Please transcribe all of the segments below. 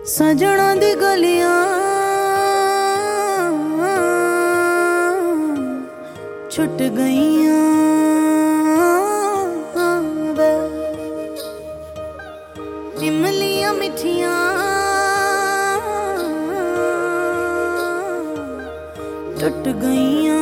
सजना दी गलियां छुट गईयां वे, इमलियां मिठियां टुट गईयां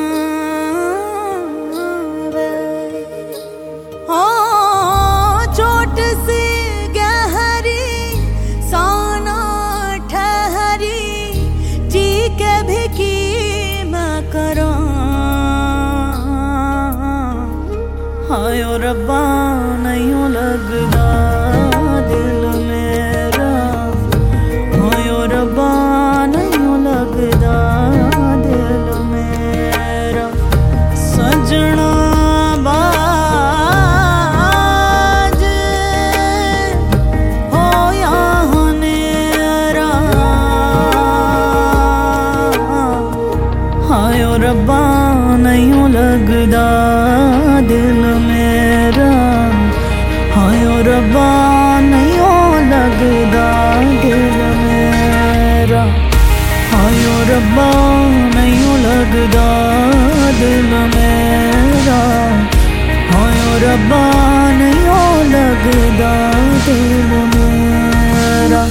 वे। हो चोट सी गहरी साना ठहरी जी के भी की मैं करा। हाय ओ रब्बा नहीं लगदा दिल मेरा, हाय ओ रब्बा नहीं लगदा दिल मेरा। सजना बाज होया हनेरा, हाय ओ रब्बा नहीं लगदा दिल मेरा, हाय ओ रब्बा नहीं लगदा दिल मेरा। हाय ओ रब्बा नहीं लगदा दिल मेरा, हाय ओ रब्बा नहीं लगदा दिल मेरा।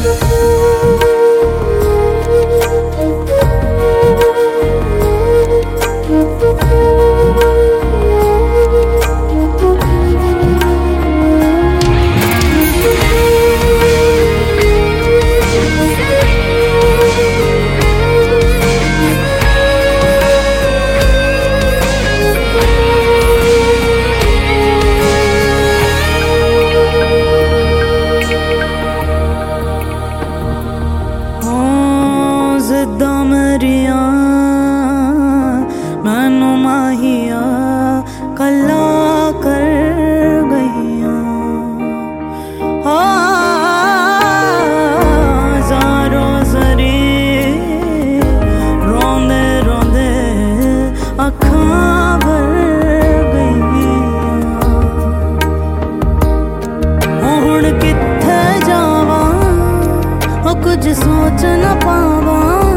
जिद्दां मेरियां मैनू माहिया कल्ला कर गईयां। ज़ारो ज़री रोंदे रोंदे अखां भर गईयां। हुण कित्थे जावां ओ कुछ सोच न पावां।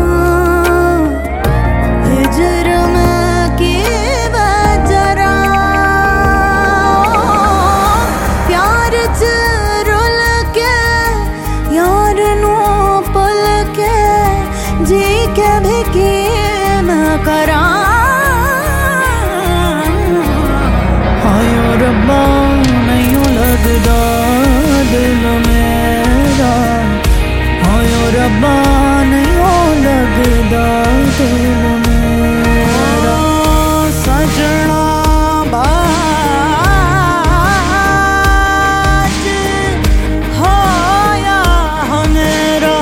जी के भी की मैं करा। हाय ओ रब्बा नहीं लगदा दिल मेरा, हाय ओ रब्बा नहीं लगदा दिल मेरा। सजना बाज होया हनेरा,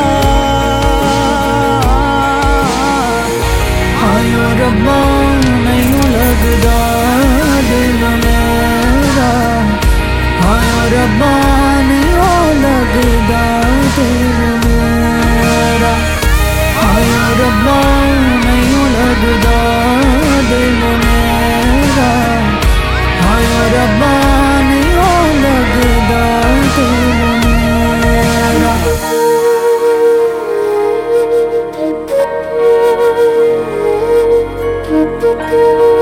हाय ओ रब्बा नहीं लगदा दिल मेरा, हाय ओ रब्बा नहीं लगदा दिल मेरा। हाय ओ रब्बा नहीं लगदा दिल मेरा, हाय ओ रब्बा नहीं लगदा दिल मेरा। Thank you.